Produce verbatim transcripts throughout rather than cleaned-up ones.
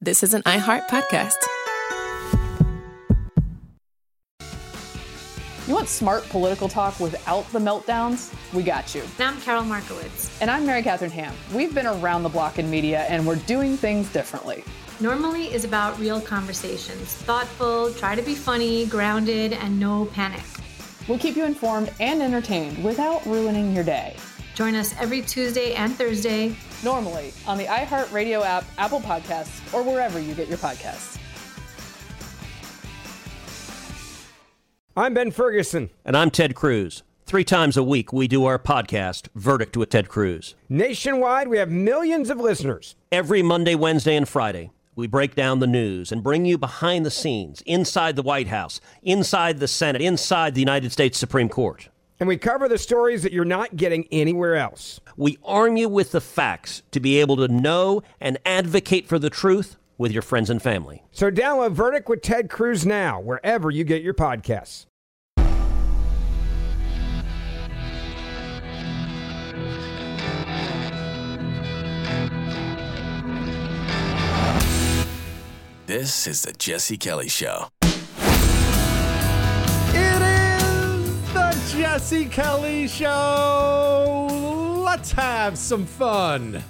This is an iHeart podcast. You want smart political talk without the meltdowns? We got you. And I'm Carol Markowitz. And I'm Mary Catherine Ham. We've been around the block in media, and we're doing things differently. Normally is about real conversations. Thoughtful, try to be funny, grounded, and no panic. We'll keep you informed and entertained without ruining your day. Join us every Tuesday and Thursday. Normally on the iHeartRadio app, Apple Podcasts, or wherever you get your podcasts. I'm Ben Ferguson. And I'm Ted Cruz. Three times a week, we do our podcast, Verdict with Ted Cruz. Nationwide, we have millions of listeners. Every Monday, Wednesday, and Friday, we break down the news and bring you behind the scenes, inside the White House, inside the Senate, inside the United States Supreme Court. And we cover the stories that you're not getting anywhere else. We arm you with the facts to be able to know and advocate for the truth with your friends and family. So download Verdict with Ted Cruz now, wherever you get your podcasts. This is the Jesse Kelly Show. It is the Jesse Kelly Show. Let's have some fun.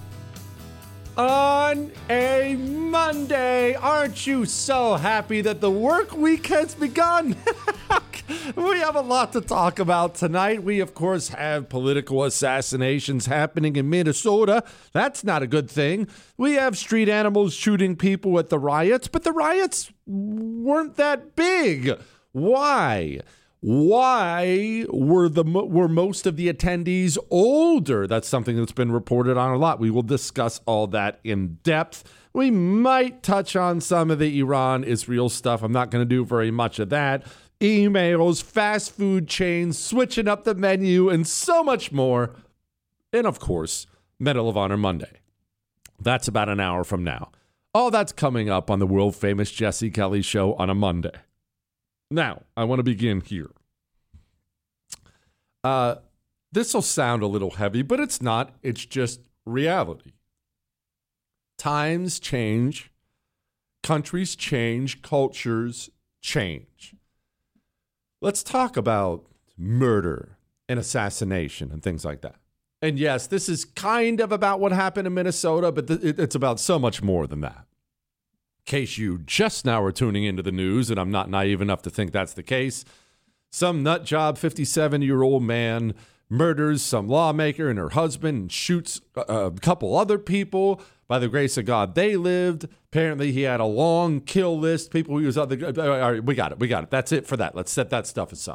On a Monday, aren't you so happy that the work week has begun? We have a lot to talk about tonight. We, of course, have political assassinations happening in Minnesota. That's not a good thing. We have street animals shooting people at the riots, but the riots weren't that big. Why? Why were the were most of the attendees older? That's something that's been reported on a lot. We will discuss all that in depth. We might touch on some of the Iran-Israel stuff. I'm not going to do very much of that. Emails, fast food chains, switching up the menu, and so much more. And, of course, Medal of Honor Monday. That's about an hour from now. All that's coming up on the world-famous Jesse Kelly Show on a Monday. Now, I want to begin here. Uh, this will sound a little heavy, but it's not. It's just reality. Times change. Countries change. Cultures change. Let's talk about murder and assassination and things like that. And yes, this is kind of about what happened in Minnesota, but th- it's about so much more than that. In case you just now are tuning into the news, and I'm not naive enough to think that's the case, some nutjob fifty-seven-year-old man murders some lawmaker and her husband and shoots a, a couple other people. By the grace of God, they lived. Apparently, he had a long kill list. People he was other. All right, we got it. We got it. That's it for that. Let's set that stuff aside.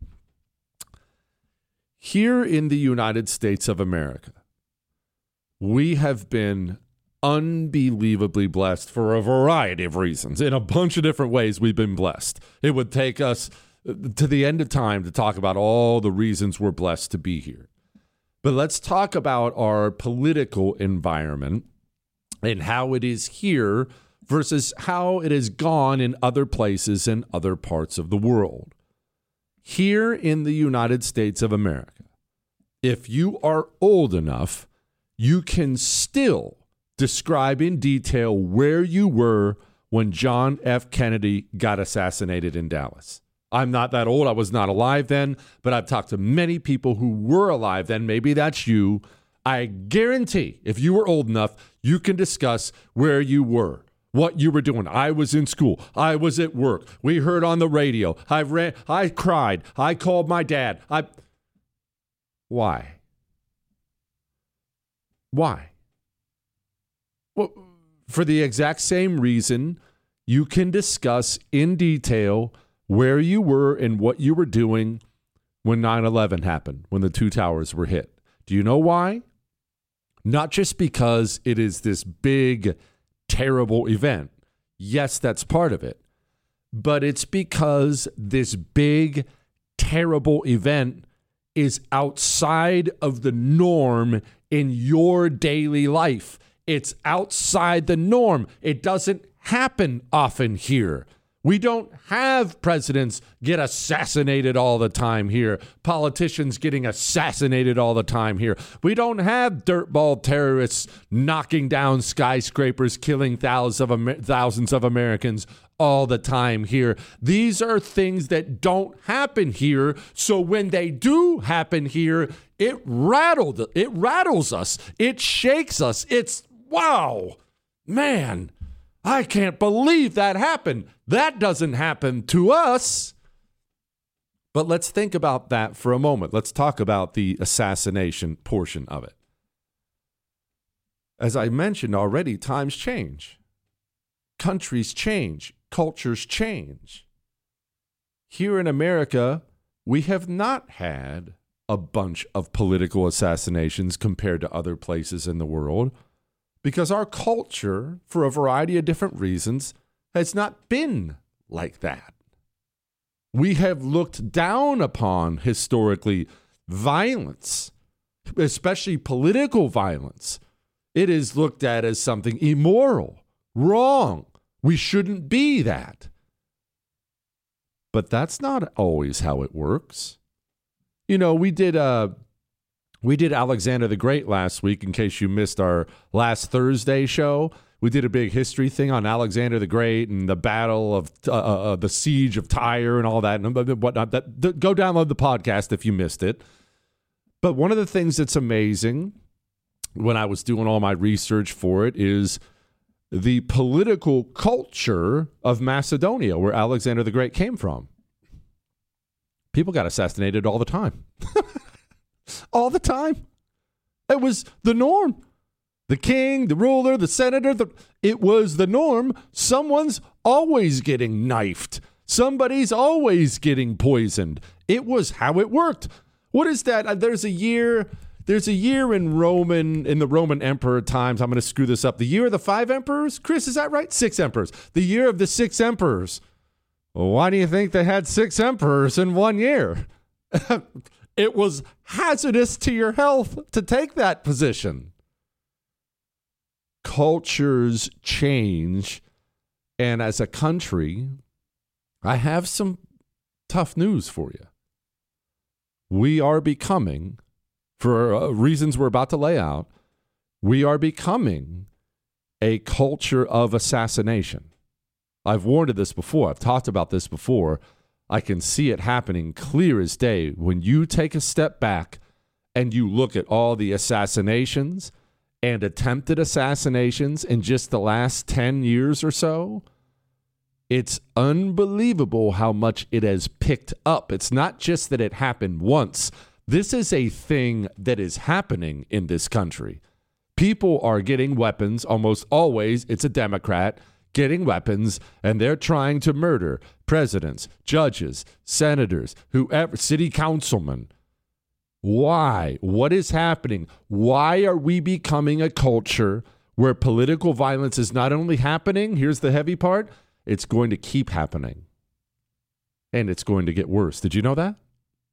Here in the United States of America, we have been unbelievably blessed for a variety of reasons. In a bunch of different ways, we've been blessed. It would take us to the end of time to talk about all the reasons we're blessed to be here. But let's talk about our political environment and how it is here versus how it has gone in other places and other parts of the world. Here in the United States of America, if you are old enough, you can still describe in detail where you were when John F. Kennedy got assassinated in Dallas. I'm not that old. I was not alive then, but I've talked to many people who were alive then. Maybe that's you. I guarantee if you were old enough, you can discuss where you were, what you were doing. I was in school. I was at work. We heard on the radio. I ran. I cried. I called my dad. I. Why? Why? Well, for the exact same reason, you can discuss in detail where you were and what you were doing when nine eleven happened, when the two towers were hit. Do you know why? Not just because it is this big, terrible event. Yes, that's part of it. But it's because this big, terrible event is outside of the norm in your daily life. It's outside the norm. It doesn't happen often here. We don't have presidents get assassinated all the time here. Politicians getting assassinated all the time here. We don't have dirtball terrorists knocking down skyscrapers, killing thousands of, Amer- thousands of Americans all the time here. These are things that don't happen here. So when they do happen here, it rattled, it rattles us. It shakes us. It's, wow, man, I can't believe that happened. That doesn't happen to us. But let's think about that for a moment. Let's talk about the assassination portion of it. As I mentioned already, times change. Countries change. Cultures change. Here in America, we have not had a bunch of political assassinations compared to other places in the world because our culture, for a variety of different reasons, has not been like that. We have looked down upon, historically, violence, especially political violence. It is looked at as something immoral, wrong. We shouldn't be that. But that's not always how it works. You know, we did uh, we did Alexander the Great last week, in case you missed our last Thursday show. We did a big history thing on Alexander the Great and the battle of uh, uh, the siege of Tyre and all that and whatnot. That, that, go download the podcast if you missed it. But one of the things that's amazing when I was doing all my research for it is the political culture of Macedonia, where Alexander the Great came from. People got assassinated all the time. all the time. It was the norm. The king, the ruler, the senator, the, it was the norm. Someone's always getting knifed. Somebody's always getting poisoned. It was how it worked. What is that? There's a year... There's a year in Roman, in the Roman emperor times. I'm going to screw this up. The year of the five emperors? Chris, is that right? Six emperors. The year of the six emperors. Well, why do you think they had six emperors in one year? It was hazardous to your health to take that position. Cultures change. And as a country, I have some tough news for you. We are becoming... For uh, reasons we're about to lay out, we are becoming a culture of assassination. I've warned of this before. I've talked about this before. I can see it happening clear as day. When you take a step back and you look at all the assassinations and attempted assassinations in just the last ten years or so, it's unbelievable how much it has picked up. It's not just that it happened once. This is a thing that is happening in this country. People are getting weapons. Almost always, it's a Democrat getting weapons, and they're trying to murder presidents, judges, senators, whoever, city councilmen. Why? What is happening? Why are we becoming a culture where political violence is not only happening, here's the heavy part, it's going to keep happening. And it's going to get worse. Did you know that?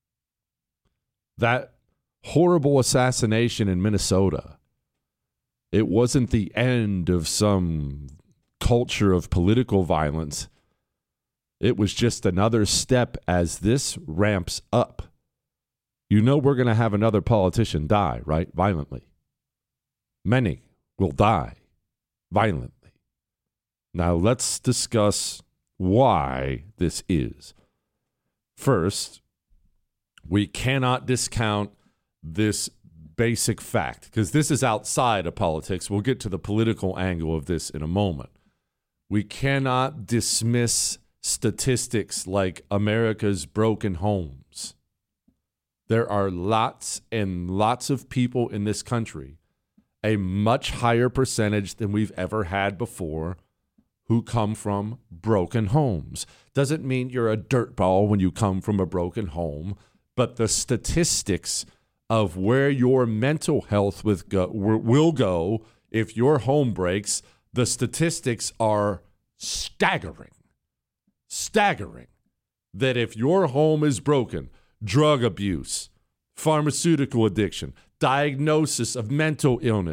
That horrible assassination in Minnesota, it wasn't the end of some culture of political violence. It was just another step as this ramps up. You know we're going to have another politician die, right? Violently. Many will die violently. Now let's discuss why this is. First, we cannot discount this basic fact, because this is outside of politics. We'll get to the political angle of this in a moment. We cannot dismiss statistics like America's broken homes. There are lots and lots of people in this country, a much higher percentage than we've ever had before, who come from broken homes. Doesn't mean you're a dirtball when you come from a broken home. But the statistics of where your mental health with go, will go if your home breaks, the statistics are staggering. Staggering. That if your home is broken, drug abuse, pharmaceutical addiction, diagnosis of mental illness,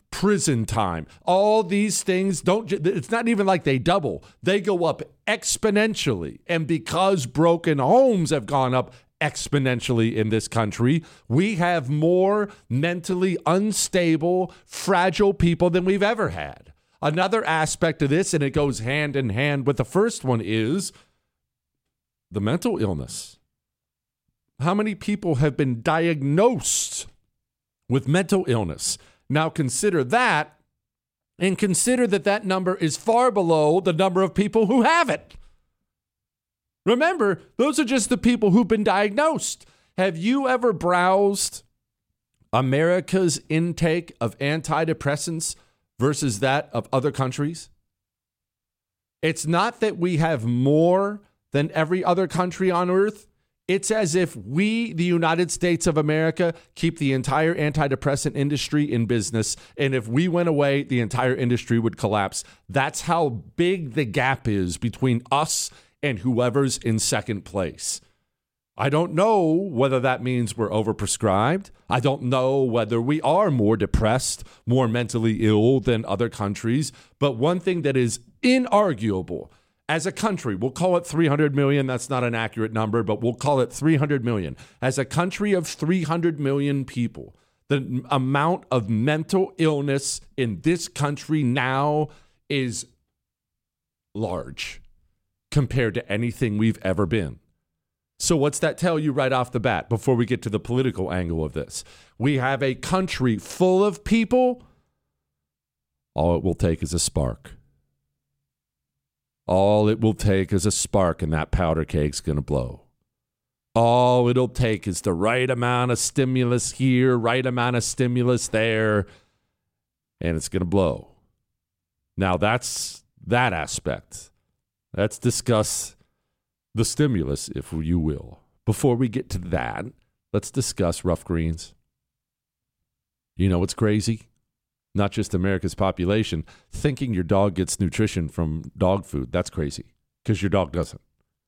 prison time. All these things don't, it's not even like they double. They go up exponentially. And because broken homes have gone up exponentially in this country, we have more mentally unstable, fragile people than we've ever had. Another aspect of this, and it goes hand in hand with the first one, is the mental illness. How many people have been diagnosed with mental illness? Now consider that, and consider that that number is far below the number of people who have it. Remember, those are just the people who've been diagnosed. Have you ever browsed America's intake of antidepressants versus that of other countries? It's not that we have more than every other country on earth. It's as if we, the United States of America, keep the entire antidepressant industry in business. And if we went away, the entire industry would collapse. That's how big the gap is between us and whoever's in second place. I don't know whether that means we're overprescribed. I don't know whether we are more depressed, more mentally ill than other countries. But one thing that is inarguable, as a country, we'll call it three hundred million. That's not an accurate number, but we'll call it three hundred million. As a country of three hundred million people, the amount of mental illness in this country now is large compared to anything we've ever been. So what's that tell you right off the bat before we get to the political angle of this? We have a country full of people. All it will take is a spark. All it will take is a spark, and that powder cake's going to blow. All it'll take is the right amount of stimulus here, right amount of stimulus there, and it's going to blow. Now, that's that aspect. Let's discuss the stimulus, if you will. Before we get to that, let's discuss rough greens. You know what's crazy? Not just America's population thinking your dog gets nutrition from dog food. That's crazy, because your dog doesn't.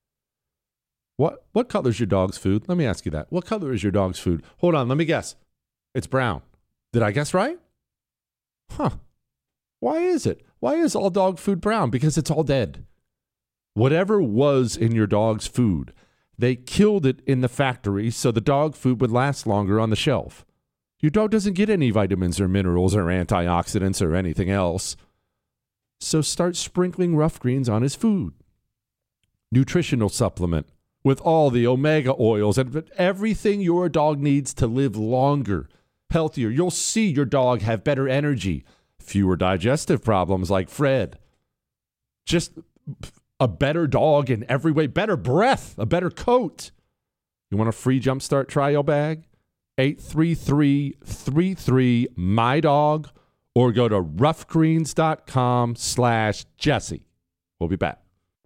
What what color is your dog's food? Let me ask you that. What color is your dog's food? Hold on, let me guess. It's brown. Did I guess right? Huh. Why is it? Why is all dog food brown? Because it's all dead. Whatever was in your dog's food, they killed it in the factory so the dog food would last longer on the shelf. Your dog doesn't get any vitamins or minerals or antioxidants or anything else. So start sprinkling rough greens on his food. Nutritional supplement with all the omega oils and everything your dog needs to live longer, healthier. You'll see your dog have better energy, fewer digestive problems like Fred. Just a better dog in every way, better breath, a better coat. You want a free Jumpstart trial bag? eight three three, three three, M Y D O G or go to roughgreens.com slash Jesse. We'll be back.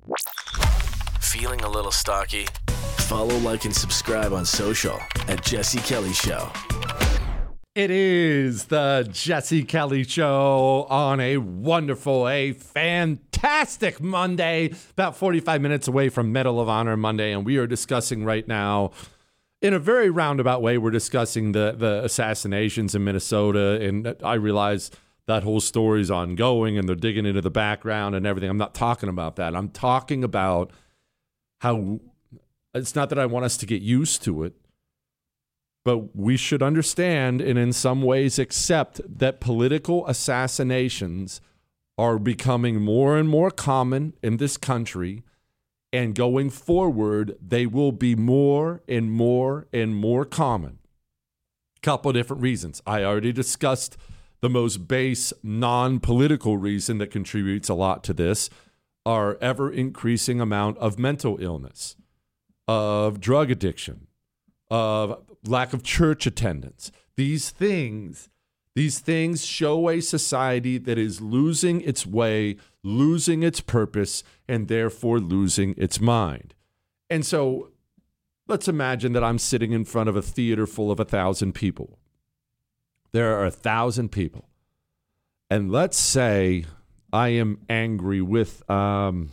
Feeling a little stocky? Follow, like, and subscribe on social at Jesse Kelly Show. It is the Jesse Kelly Show on a wonderful, a fantastic Monday, about forty-five minutes away from Medal of Honor Monday, and we are discussing right now, in a very roundabout way, we're discussing the, the assassinations in Minnesota, and I realize that whole story's ongoing, and they're digging into the background and everything. I'm not talking about that. I'm talking about how it's not that I want us to get used to it, but we should understand and in some ways accept that political assassinations are becoming more and more common in this country. And going forward, they will be more and more and more common. Couple of different reasons. I already discussed the most base non-political reason that contributes a lot to this, our ever-increasing amount of mental illness, of drug addiction, of lack of church attendance. These things, these things show a society that is losing its way, losing its purpose, and therefore losing its mind. And so let's imagine that I'm sitting in front of a theater full of a thousand people. There are a thousand people. And let's say I am angry with um,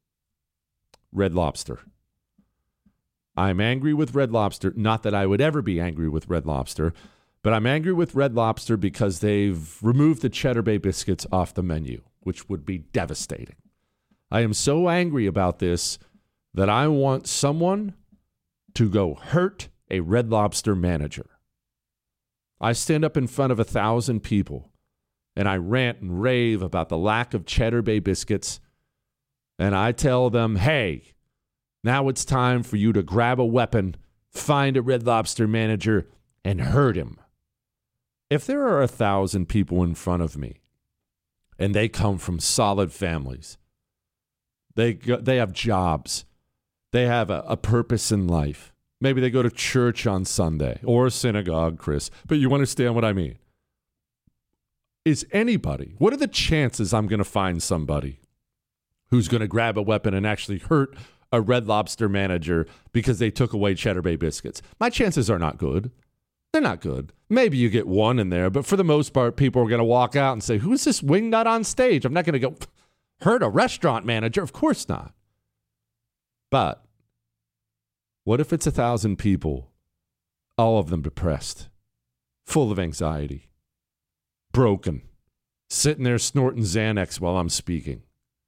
Red Lobster. I'm angry with Red Lobster. Not that I would ever be angry with Red Lobster, But I'm angry with Red Lobster because they've removed the Cheddar Bay biscuits off the menu, which would be devastating. I am so angry about this that I want someone to go hurt a Red Lobster manager. I stand up in front of a thousand people and I rant and rave about the lack of Cheddar Bay biscuits. And I tell them, hey, now it's time for you to grab a weapon, find a Red Lobster manager, and hurt him. If there are a thousand people in front of me and they come from solid families, they go, they have jobs, they have a, a purpose in life. Maybe they go to church on Sunday or a synagogue, Chris, but you understand what I mean. Is anybody, what are the chances I'm going to find somebody who's going to grab a weapon and actually hurt a Red Lobster manager because they took away Cheddar Bay biscuits? My chances are not good. They're not good. Maybe you get one in there, but for the most part, people are going to walk out and say, who's this wingnut on stage? I'm not going to go hurt a restaurant manager. Of course not. But what if it's a thousand people, all of them depressed, full of anxiety, broken, sitting there snorting Xanax while I'm speaking?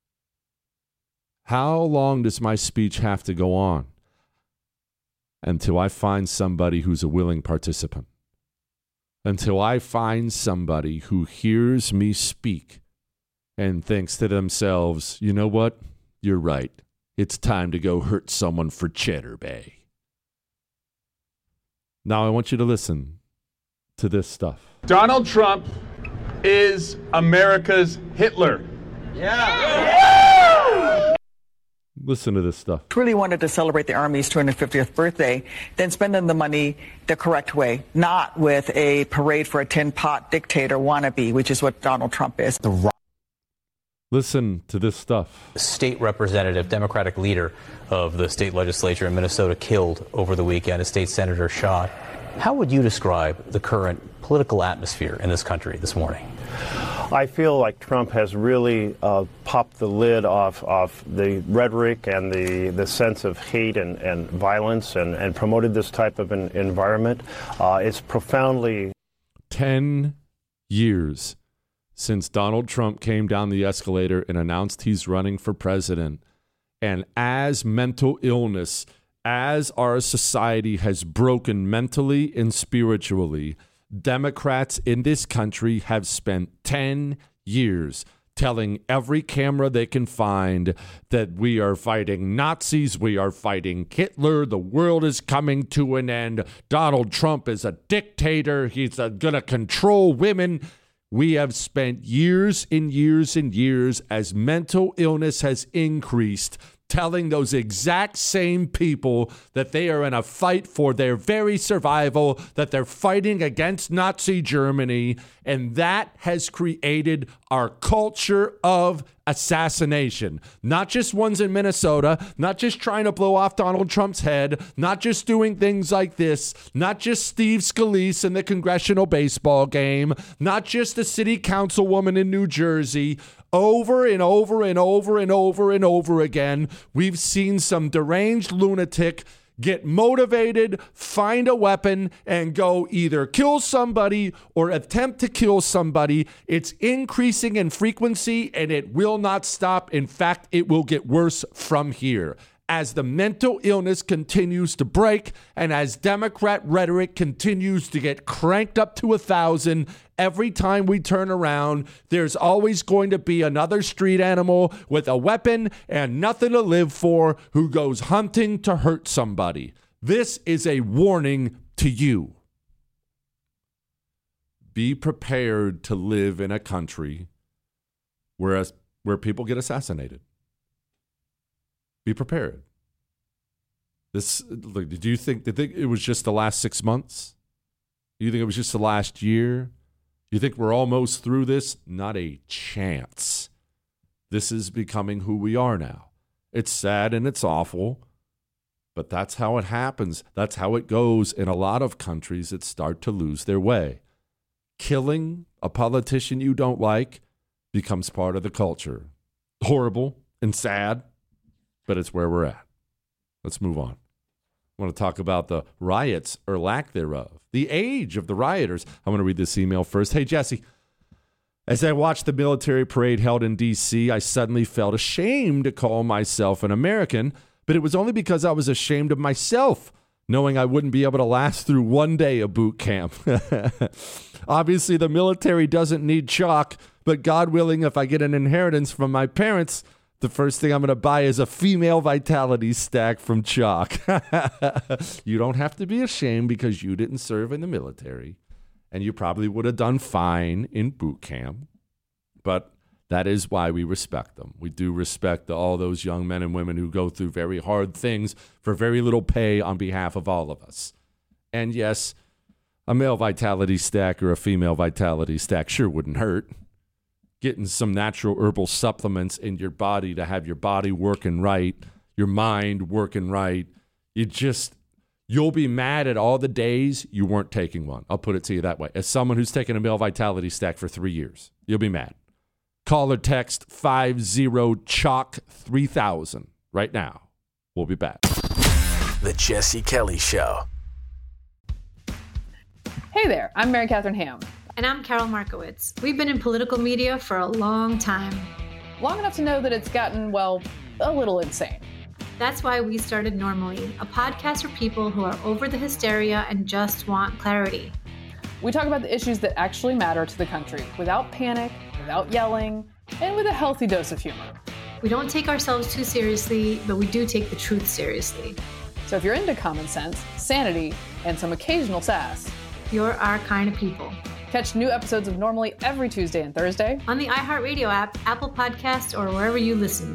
How long does my speech have to go on until I find somebody who's a willing participant? Until I find somebody who hears me speak and thinks to themselves, you know what? You're right. It's time to go hurt someone for Cheddar Bay. Now I want you to listen to this stuff. Donald Trump is America's Hitler. Yeah. yeah. Listen to this stuff. Really wanted to celebrate the Army's two hundred fiftieth birthday, then spending the money the correct way, not with a parade for a tin pot dictator wannabe, which is what Donald Trump is. The Listen to this stuff. State representative, Democratic leader of the state legislature in Minnesota killed over the weekend, a state senator shot. How would you describe the current political atmosphere in this country this morning? I feel like Trump has really uh, popped the lid off, off the rhetoric and the, the sense of hate and, and violence and, and promoted this type of an environment. Uh, it's profoundly... Ten years since Donald Trump came down the escalator and announced he's running for president. And as mental illness, as our society has broken mentally and spiritually, Democrats in this country have spent ten years telling every camera they can find that we are fighting Nazis, we are fighting Hitler, the world is coming to an end, Donald Trump is a dictator, he's going to control women. We have spent years and years and years, as mental illness has increased, telling those exact same people that they are in a fight for their very survival, that they're fighting against Nazi Germany, and that has created our culture of assassination. Not just ones in Minnesota, not just trying to blow off Donald Trump's head, not just doing things like this, not just Steve Scalise in the congressional baseball game, not just a city councilwoman in New Jersey. Over and over and over and over and over again, we've seen some deranged lunatic get motivated, find a weapon, and go either kill somebody or attempt to kill somebody. It's increasing in frequency, and it will not stop. In fact, it will get worse from here. As the mental illness continues to break and as Democrat rhetoric continues to get cranked up to a thousand, every time we turn around, there's always going to be another street animal with a weapon and nothing to live for who goes hunting to hurt somebody. This is a warning to you. Be prepared to live in a country where, where people get assassinated. Be prepared. This, look, did you think, did you think it was just the last six months? Do you think it was just the last year? You think we're almost through this? Not a chance. This is becoming who we are now. It's sad and it's awful, but that's how it happens. That's how it goes in a lot of countries that start to lose their way. Killing a politician you don't like becomes part of the culture. Horrible and sad, but it's where we're at. Let's move on. I want to talk about the riots or lack thereof, the age of the rioters. I want to read this email first. Hey, Jesse, as I watched the military parade held in D C, I suddenly felt ashamed to call myself an American, but it was only because I was ashamed of myself, knowing I wouldn't be able to last through one day of boot camp. Obviously, the military doesn't need chalk, but God willing, if I get an inheritance from my parents, the first thing I'm going to buy is a female vitality stack from Chalk. You don't have to be ashamed because you didn't serve in the military, and you probably would have done fine in boot camp. But that is why we respect them. We do respect all those young men and women who go through very hard things for very little pay on behalf of all of us. And yes, a male vitality stack or a female vitality stack sure wouldn't hurt. Getting some natural herbal supplements in your body to have your body working right, your mind working right. You just, you'll be mad at all the days you weren't taking one. I'll put it to you that way. As someone who's taken a male vitality stack for three years, you'll be mad. Call or text five zero chalk three thousand right now. We'll be back. The Jesse Kelly Show. Hey there, I'm Mary Catherine Ham. And I'm Carol Markowitz. We've been in political media for a long time. Long enough to know that it's gotten, well, a little insane. That's why we started Normally, a podcast for people who are over the hysteria and just want clarity. We talk about the issues that actually matter to the country without panic, without yelling, and with a healthy dose of humor. We don't take ourselves too seriously, but we do take the truth seriously. So if you're into common sense, sanity, and some occasional sass, you're our kind of people. Catch new episodes of Normally every Tuesday and Thursday on the iHeartRadio app, Apple Podcasts, or wherever you listen.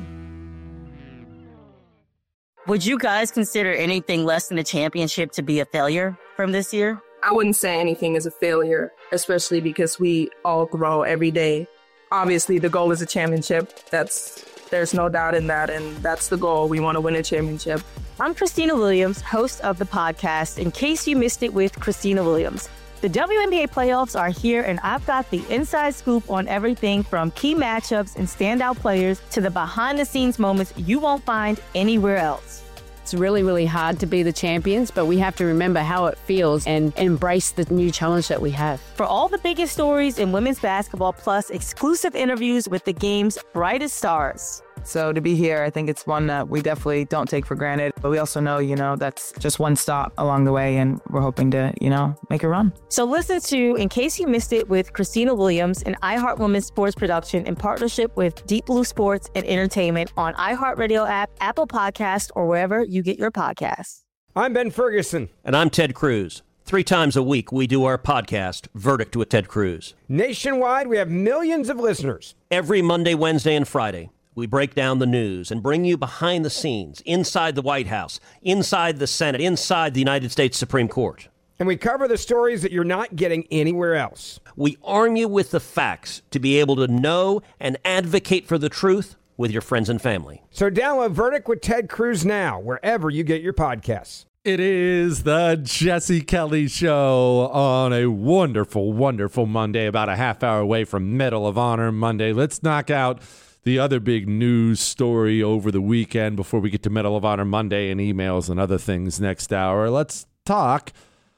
Would you guys consider anything less than a championship to be a failure from this year? I wouldn't say anything is a failure, especially because we all grow every day. Obviously, the goal is a championship. That's there's no doubt in that, and that's the goal. We want to win a championship. I'm Christina Williams, host of the podcast In Case You Missed It with Christina Williams. The W N B A playoffs are here, and I've got the inside scoop on everything from key matchups and standout players to the behind-the-scenes moments you won't find anywhere else. It's really, really hard to be the champions, but we have to remember how it feels and embrace the new challenge that we have. For all the biggest stories in women's basketball, plus exclusive interviews with the game's brightest stars. So to be here, I think it's one that we definitely don't take for granted. But we also know, you know, that's just one stop along the way, and we're hoping to, you know, make a run. So listen to In Case You Missed It with Christina Williams, an iHeart Women's sports production in partnership with Deep Blue Sports and Entertainment on iHeartRadio app, Apple Podcasts, or wherever you get your podcasts. I'm Ben Ferguson. And I'm Ted Cruz. Three times a week, we do our podcast, Verdict with Ted Cruz. Nationwide, we have millions of listeners. Every Monday, Wednesday, and Friday, we break down the news and bring you behind the scenes, inside the White House, inside the Senate, inside the United States Supreme Court. And we cover the stories that you're not getting anywhere else. We arm you with the facts to be able to know and advocate for the truth with your friends and family. So download Verdict with Ted Cruz now, wherever you get your podcasts. It is the Jesse Kelly Show on a wonderful, wonderful Monday, about a half hour away from Medal of Honor Monday. Let's knock out the other big news story over the weekend before we get to Medal of Honor Monday and emails and other things next hour. Let's talk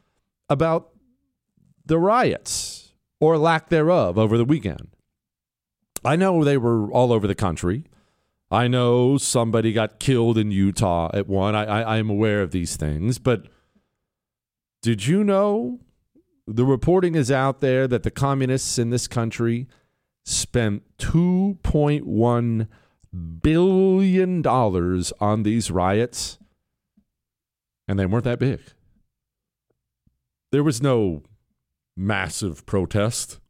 about the riots or lack thereof over the weekend. I know they were all over the country. I know somebody got killed in Utah at one. I, I, I am aware of these things. But did you know the reporting is out there that the communists in this country spent two point one billion dollars on these riots, and they weren't that big. There was no massive protest.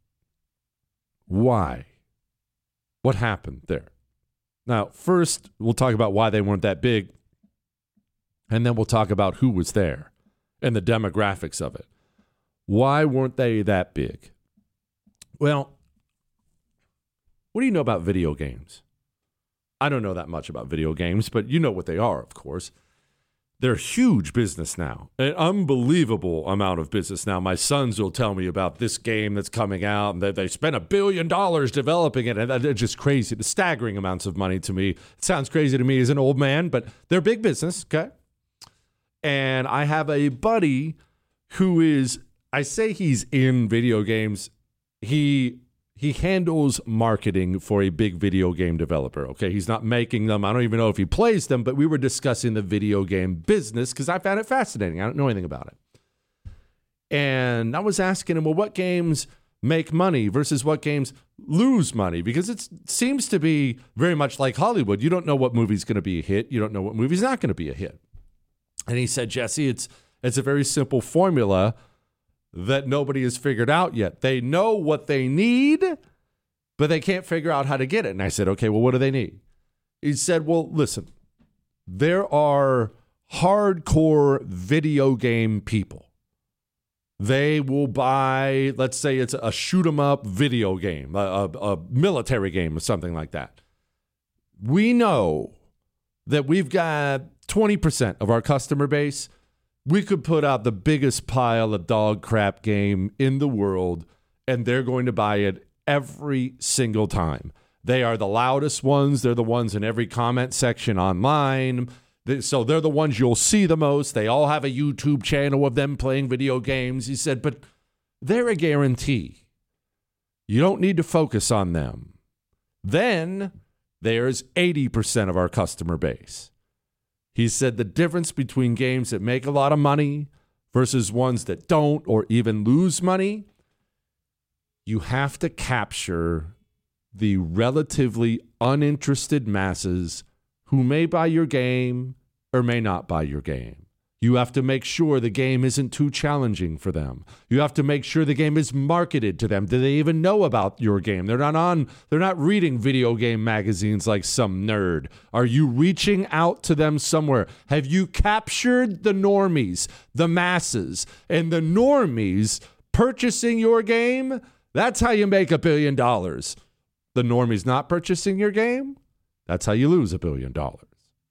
Why? What happened there? Now, first, we'll talk about why they weren't that big, and then we'll talk about who was there and the demographics of it. Why weren't they that big? Well, what do you know about video games? I don't know that much about video games, but you know what they are, of course. They're huge business now, an unbelievable amount of business now. My sons will tell me about this game that's coming out, and that they spent a billion dollars developing it, and it's just crazy. The staggering amounts of money to me. It sounds crazy to me as an old man, but they're big business, okay? And I have a buddy who is, I say he's in video games. He he handles marketing for a big video game developer. Okay, he's not making them. I don't even know if he plays them, but we were discussing the video game business because I found it fascinating. I don't know anything about it. And I was asking him, well, what games make money versus what games lose money? Because it seems to be very much like Hollywood. You don't know what movie's going to be a hit. You don't know what movie's not going to be a hit. And he said, Jesse, it's it's a very simple formula that nobody has figured out yet. They know what they need, but they can't figure out how to get it. And I said, okay, well, what do they need? He said, well, listen, there are hardcore video game people. They will buy, let's say it's a shoot 'em up video game, a, a, a military game or something like that. We know that we've got twenty percent of our customer base. We could put out the biggest pile of dog crap game in the world, and they're going to buy it every single time. They are the loudest ones. They're the ones in every comment section online. So they're the ones you'll see the most. They all have a YouTube channel of them playing video games. He said, but they're a guarantee. You don't need to focus on them. Then there's eighty percent of our customer base. He said the difference between games that make a lot of money versus ones that don't or even lose money, you have to capture the relatively uninterested masses who may buy your game or may not buy your game. You have to make sure the game isn't too challenging for them. You have to make sure the game is marketed to them. Do they even know about your game? They're not on, they're not reading video game magazines like some nerd. Are you reaching out to them somewhere? Have you captured the normies, the masses, and the normies purchasing your game? That's how you make a billion dollars. The normies not purchasing your game? That's how you lose a billion dollars.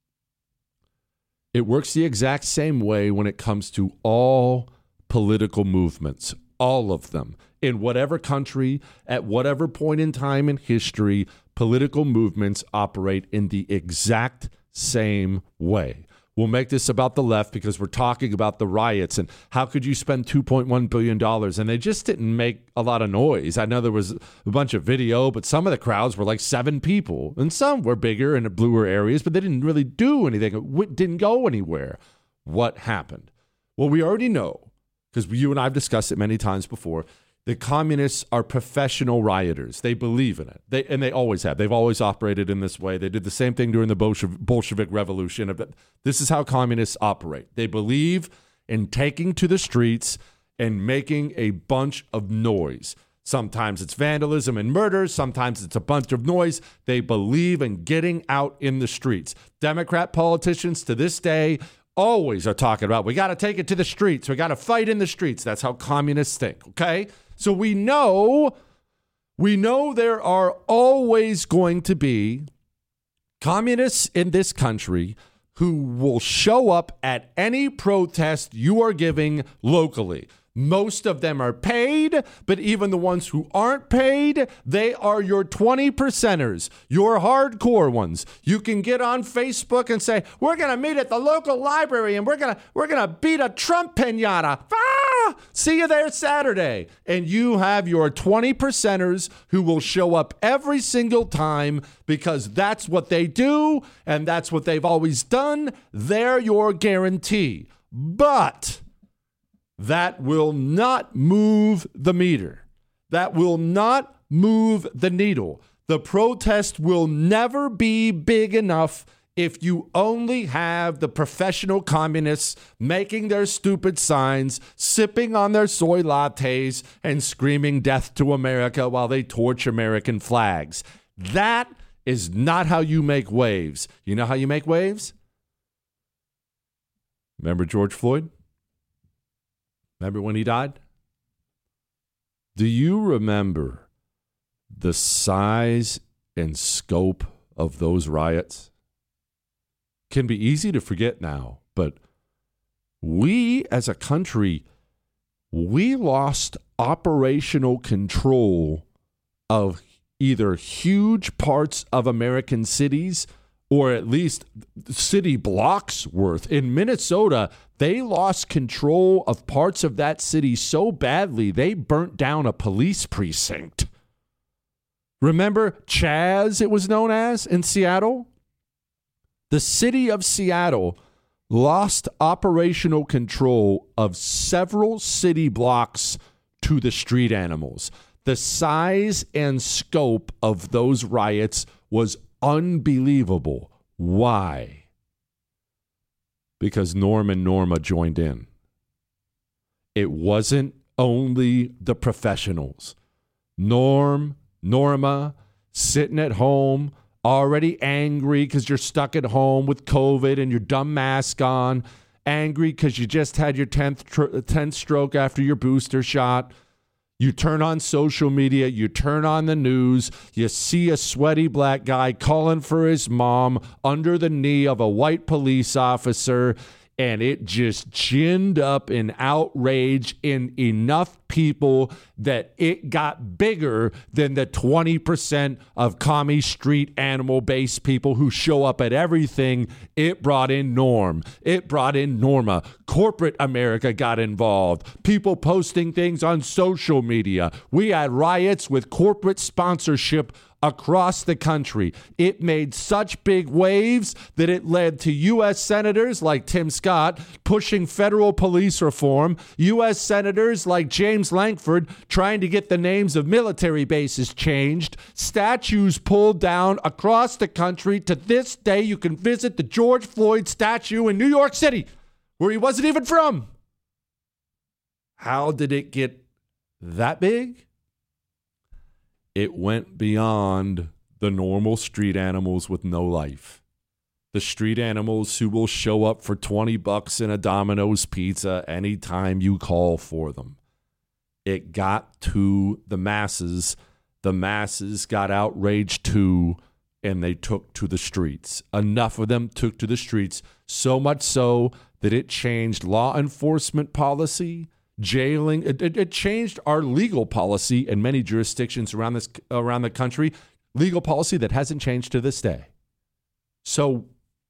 It works the exact same way when it comes to all political movements, all of them. In whatever country, at whatever point in time in history, political movements operate in the exact same way. We'll make this about the left because we're talking about the riots and how could you spend two point one billion dollars? And they just didn't make a lot of noise. I know there was a bunch of video, but some of the crowds were like seven people. And some were bigger and bluer areas, but they didn't really do anything. It didn't go anywhere. What happened? Well, we already know, because you and I have discussed it many times before, the communists are professional rioters. They believe in it. They, and they always have. They've always operated in this way. They did the same thing during the Bolshevik, Bolshevik Revolution. This is how communists operate. They believe in taking to the streets and making a bunch of noise. Sometimes it's vandalism and murder. Sometimes it's a bunch of noise. They believe in getting out in the streets. Democrat politicians to this day always are talking about, we got to take it to the streets. We got to fight in the streets. That's how communists think, okay? So we know, we know there are always going to be communists in this country who will show up at any protest you are giving locally. Most of them are paid, but even the ones who aren't paid, they are your twenty percenters, your hardcore ones. You can get on Facebook and say, we're going to meet at the local library and we're going to we're going to beat a Trump piñata. Ah! See you there Saturday. And you have your twenty percenters who will show up every single time because that's what they do and that's what they've always done. They're your guarantee. But that will not move the meter. That will not move the needle. The protest will never be big enough if you only have the professional communists making their stupid signs, sipping on their soy lattes, and screaming death to America while they torch American flags. That is not how you make waves. You know how you make waves? Remember George Floyd? Remember when he died? Do you remember the size and scope of those riots? Can be easy to forget now, but we as a country, we lost operational control of either huge parts of American cities or at least city blocks worth. In Minnesota, they lost control of parts of that city so badly, they burnt down a police precinct. Remember Chaz, it was known as, in Seattle? The city of Seattle lost operational control of several city blocks to the street animals. The size and scope of those riots was unbelievable. Why? Because Norm and Norma joined in. It wasn't only the professionals. Norm, Norma, sitting at home, already angry because you're stuck at home with COVID and your dumb mask on, angry because you just had your tenth, tr- tenth stroke after your booster shot. You turn on social media, you turn on the news, you see a sweaty black guy calling for his mom under the knee of a white police officer, and it just ginned up in outrage in enough people that it got bigger than the twenty percent of commie street animal-based people who show up at everything. It brought in Norm. It brought in Norma. Corporate America got involved. People posting things on social media. We had riots with corporate sponsorship across the country. It made such big waves that it led to U S senators like Tim Scott pushing federal police reform, U S senators like James Lankford trying to get the names of military bases changed, statues pulled down across the country. To this day, you can visit the George Floyd statue in New York City, where he wasn't even from. How did it get that big? It went beyond the normal street animals with no life. The street animals who will show up for twenty bucks in a Domino's pizza anytime you call for them. It got to the masses. The masses got outraged too, and they took to the streets. Enough of them took to the streets, so much so that it changed law enforcement policy, jailing. It, it, it changed our legal policy in many jurisdictions around this around the country. Legal policy that hasn't changed to this day. So,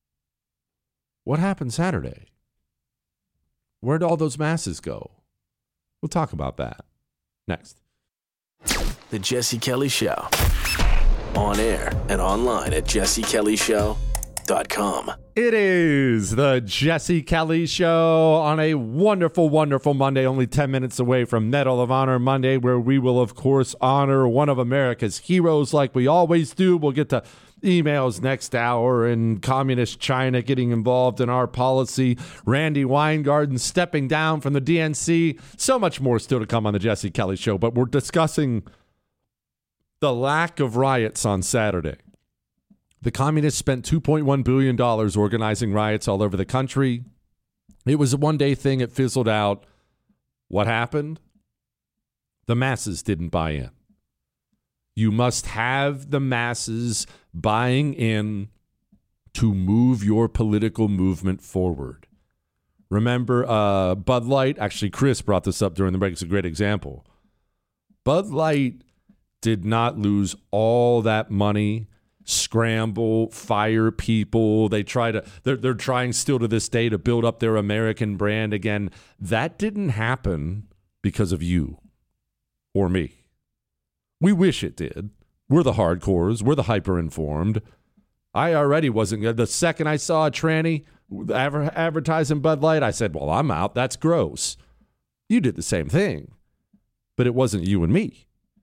what happened Saturday? Where'd all those masses go? We'll talk about that next. The Jesse Kelly Show. On air and online at jesse kelly show dot com. It is the Jesse Kelly Show on a wonderful, wonderful Monday, only ten minutes away from Medal of Honor Monday, where we will, of course, honor one of America's heroes like we always do. We'll get to emails next hour and communist China getting involved in our policy, Randy Weingarten stepping down from the D N C, so much more still to come on the Jesse Kelly Show. But we're discussing the lack of riots on Saturday. The communists spent two point one billion dollars organizing riots all over the country. It was a one-day thing. It fizzled out. What happened? The masses didn't buy in. You must have the masses buying in to move your political movement forward. Remember, uh, Bud Light, actually Chris brought this up during the break. It's a great example. Bud Light did not lose all that money, scramble, fire people. They try to, they're, they're trying still to this day to build up their American brand again. That didn't happen because of you or me. We wish it did. We're the hardcores. We're the hyper-informed. I already wasn't good. The second I saw a tranny adver- advertising Bud Light, I said, well, I'm out. That's gross. You did the same thing. But it wasn't you and me.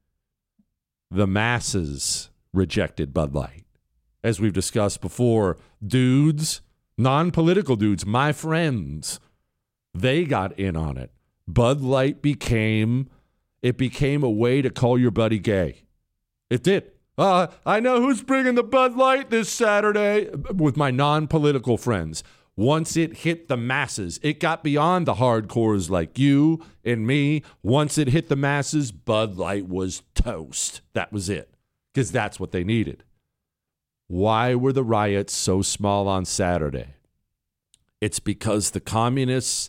The masses rejected Bud Light. As we've discussed before, dudes, non-political dudes, my friends, they got in on it. Bud Light became, it became a way to call your buddy gay. It did. Uh, I know who's bringing the Bud Light this Saturday with my non-political friends. Once it hit the masses, it got beyond the hardcores like you and me. Once it hit the masses, Bud Light was toast. That was it, because that's what they needed. Why were the riots so small on Saturday? It's because the communists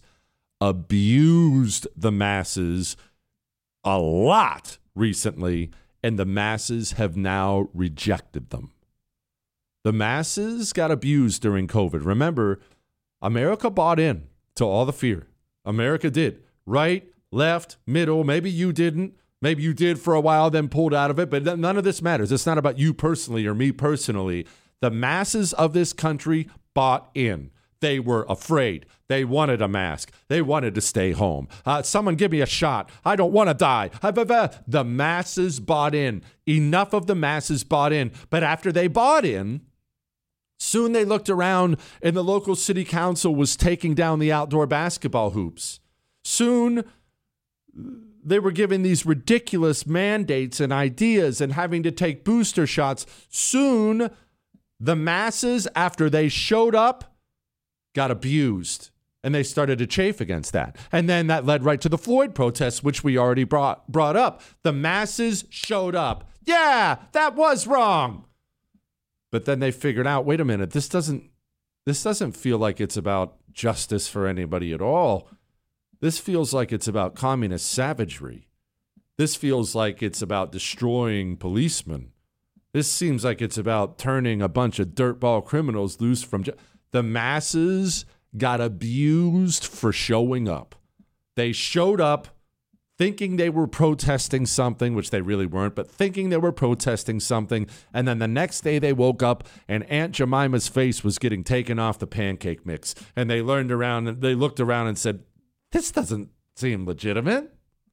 abused the masses a lot recently, and the masses have now rejected them. The masses got abused during COVID. Remember, America bought in to all the fear. America did. Right, left, middle. Maybe you didn't. Maybe you did for a while, then pulled out of it. But none of this matters. It's not about you personally or me personally. The masses of this country bought in. They were afraid. They wanted a mask. They wanted to stay home. Uh, someone give me a shot. I don't want to die. The masses bought in. Enough of the masses bought in. But after they bought in, soon they looked around and the local city council was taking down the outdoor basketball hoops. Soon they were giving these ridiculous mandates and ideas and having to take booster shots. Soon the masses, after they showed up, got abused, and they started to chafe against that. And then that led right to the Floyd protests, which we already brought brought up. The masses showed up. Yeah, that was wrong. But then they figured out, wait a minute, this doesn't this doesn't feel like it's about justice for anybody at all. This feels like it's about communist savagery. This feels like it's about destroying policemen. This seems like it's about turning a bunch of dirtball criminals loose from ju- The masses got abused for showing up. They showed up thinking they were protesting something, which they really weren't, but thinking they were protesting something. And then the next day they woke up and Aunt Jemima's face was getting taken off the pancake mix. And they learned around and they looked around and said, this doesn't seem legitimate.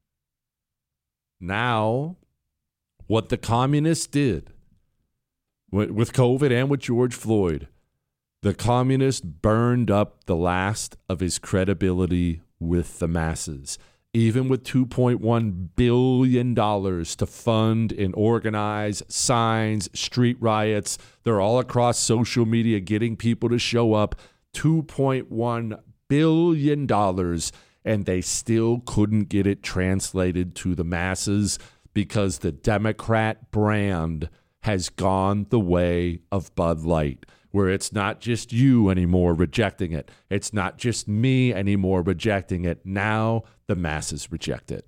Now, what the communists did with COVID and with George Floyd, the communist burned up the last of his credibility with the masses. Even with two point one billion dollars to fund and organize signs, street riots, they're all across social media getting people to show up. two point one billion dollars, and they still couldn't get it translated to the masses because the Democrat brand has gone the way of Bud Light, where it's not just you anymore rejecting it. It's not just me anymore rejecting it. Now the masses reject it.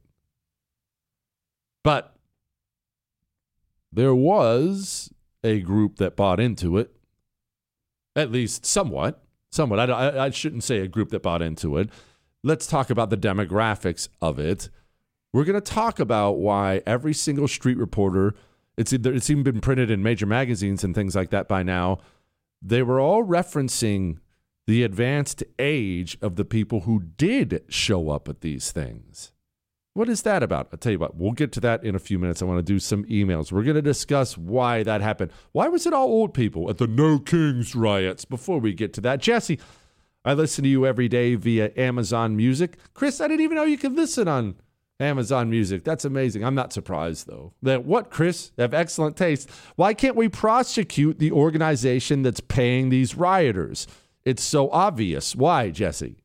But there was a group that bought into it, at least somewhat. Somewhat. I, I, I shouldn't say a group that bought into it. Let's talk about the demographics of it. We're going to talk about why every single street reporter, it's, it's even been printed in major magazines and things like that by now, they were all referencing the advanced age of the people who did show up at these things. What is that about? I'll tell you what, we'll get to that in a few minutes. I want to do some emails. We're going to discuss why that happened. Why was it all old people at the No Kings riots? Before we get to that, Jesse, I listen to you every day via Amazon Music. Chris, I didn't even know you could listen on Amazon Music. That's amazing. I'm not surprised, though. That what, Chris? They have excellent taste. Why can't we prosecute the organization that's paying these rioters? It's so obvious. Why, Jesse?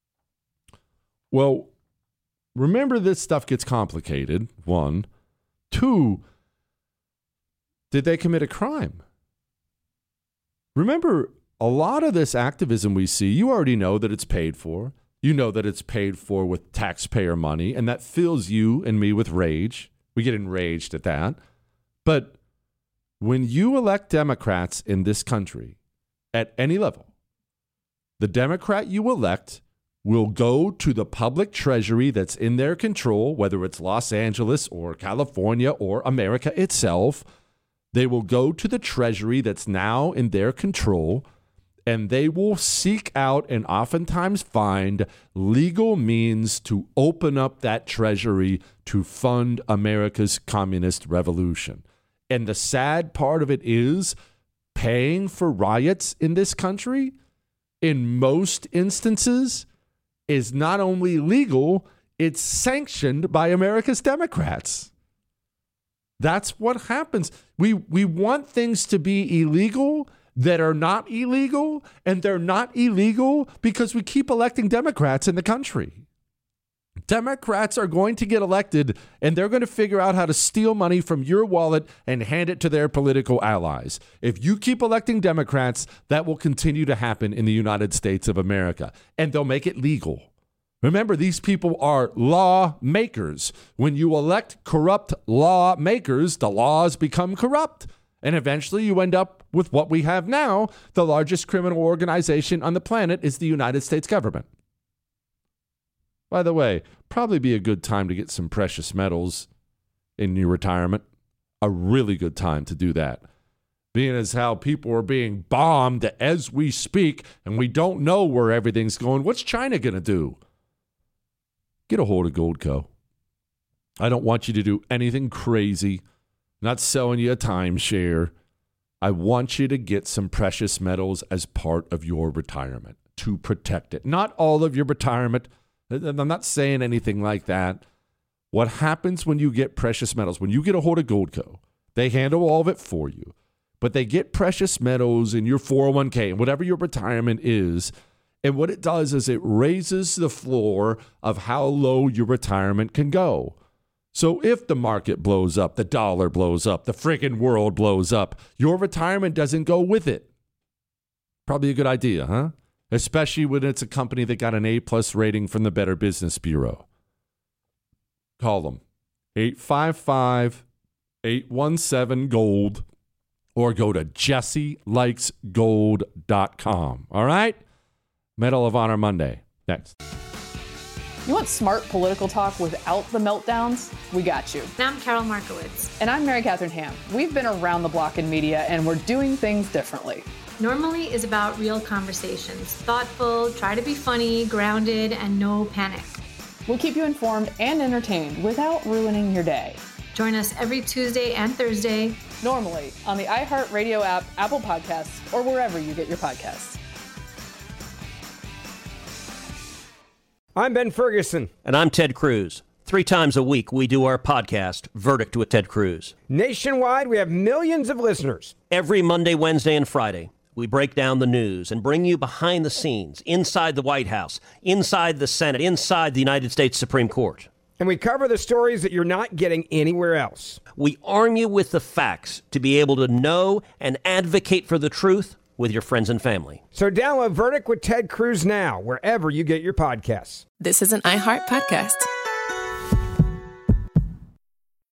Well, remember, this stuff gets complicated, one. Two, did they commit a crime? Remember, a lot of this activism we see, you already know that it's paid for. You know that it's paid for with taxpayer money, and that fills you and me with rage. We get enraged at that. But when you elect Democrats in this country at any level, the Democrat you elect will go to the public treasury that's in their control, whether it's Los Angeles or California or America itself. They will go to the treasury that's now in their control, and they will seek out and oftentimes find legal means to open up that treasury to fund America's communist revolution. And the sad part of it is paying for riots in this country, in most instances, is not only legal, it's sanctioned by America's Democrats. That's what happens. We we want things to be illegal that are not illegal, and they're not illegal because we keep electing Democrats in the country. Democrats are going to get elected, and they're going to figure out how to steal money from your wallet and hand it to their political allies. If you keep electing Democrats, that will continue to happen in the United States of America, and they'll make it legal. Remember, these people are lawmakers. When you elect corrupt lawmakers, the laws become corrupt. And eventually you end up with what we have now. The largest criminal organization on the planet is the United States government. By the way, probably be a good time to get some precious metals in your retirement. A really good time to do that. Being as how people are being bombed as we speak and we don't know where everything's going. What's China going to do? Get a hold of Goldco. I don't want you to do anything crazy. Not selling you a timeshare. I want you to get some precious metals as part of your retirement to protect it. Not all of your retirement. I'm not saying anything like that. What happens when you get precious metals? When you get a hold of Goldco, they handle all of it for you. But they get precious metals in your four oh one k and whatever your retirement is. And what it does is it raises the floor of how low your retirement can go. So if the market blows up, the dollar blows up, the freaking world blows up, your retirement doesn't go with it. Probably a good idea, huh? Especially when it's a company that got an A-plus rating from the Better Business Bureau. Call them. eight five five, eight one seven, GOLD or go to jesse likes gold dot com. All right? Medal of Honor Monday. Next. You want smart political talk without the meltdowns? We got you. And I'm Carol Markowitz. And I'm Mary Catherine Ham. We've been around the block in media, and we're doing things differently. Normally is about real conversations. Thoughtful, try to be funny, grounded, and no panic. We'll keep you informed and entertained without ruining your day. Join us every Tuesday and Thursday. Normally on the iHeartRadio app, Apple Podcasts, or wherever you get your podcasts. I'm Ben Ferguson. And I'm Ted Cruz. Three times a week, we do our podcast, Verdict with Ted Cruz. Nationwide, we have millions of listeners. Every Monday, Wednesday, and Friday, we break down the news and bring you behind the scenes, inside the White House, inside the Senate, inside the United States Supreme Court. And we cover the stories that you're not getting anywhere else. We arm you with the facts to be able to know and advocate for the truth with your friends and family. So download Verdict with Ted Cruz now, wherever you get your podcasts. This is an iHeart podcast.